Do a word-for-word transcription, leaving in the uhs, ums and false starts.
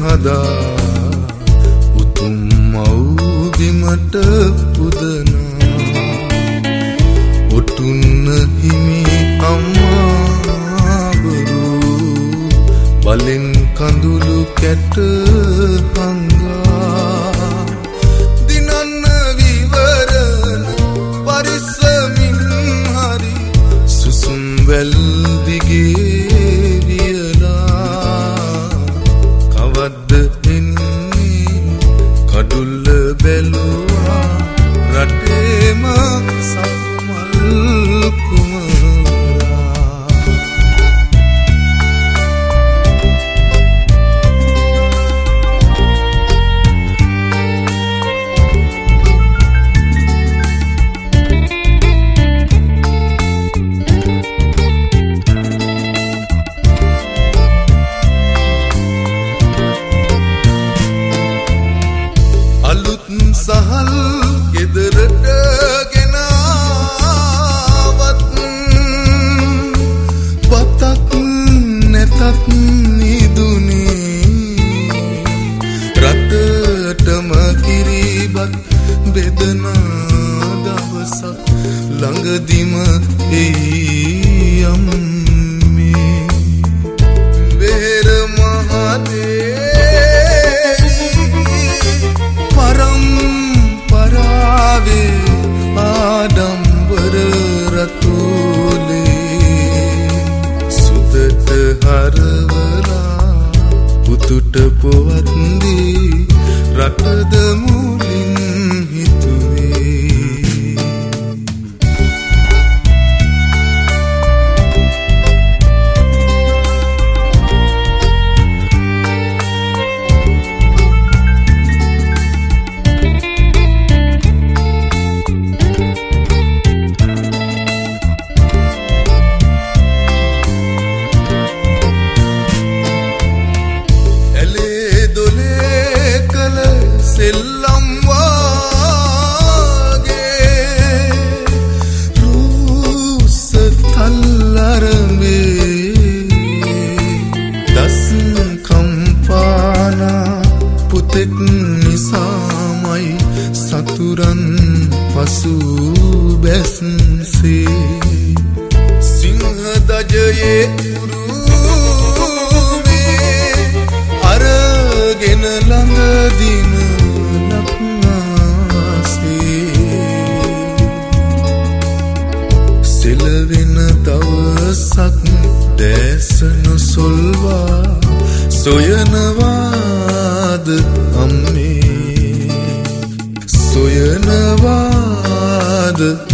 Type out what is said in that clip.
හදා උතුම් මව්බිමට පුදනා ඔටුන්න හිමි අම්මාබරු බලෙන් කඳුළු කැට හංගා දිනන්න විවරණ පරිස්සමින් හරි සුසුම් වැල් දිගේ වියලා කවද්ද එන්නේ කඩුල්ල බැලුවා රටේම සම්මල් කුමරා අලුත් සහල් ගෙදරට ගෙනාවත් පතක් නැතත් නිදුනේ රටටම කිරිබත් බෙදන දවසක් ළඟදිම එයි අම්මේ වෙහෙර මහදේ පරම්පරාවේ ආඩම්බර රතෝලේ සුදට හරවලා පුතුට පොවත් දී රටද මුලින් හිතුවේ සෙල්ලම් වාගේ රූස තල්ලරමේ දස් කම්පානා පුතෙක් නිසාමයි සතුරන් පසු බැස්සේ සිංහ දජයේ උරුමේ අරගෙන ළඟදින සෙලවෙන දවසක් දැසන සොල්වා සොයනවාද අම්මේ සොයනවාද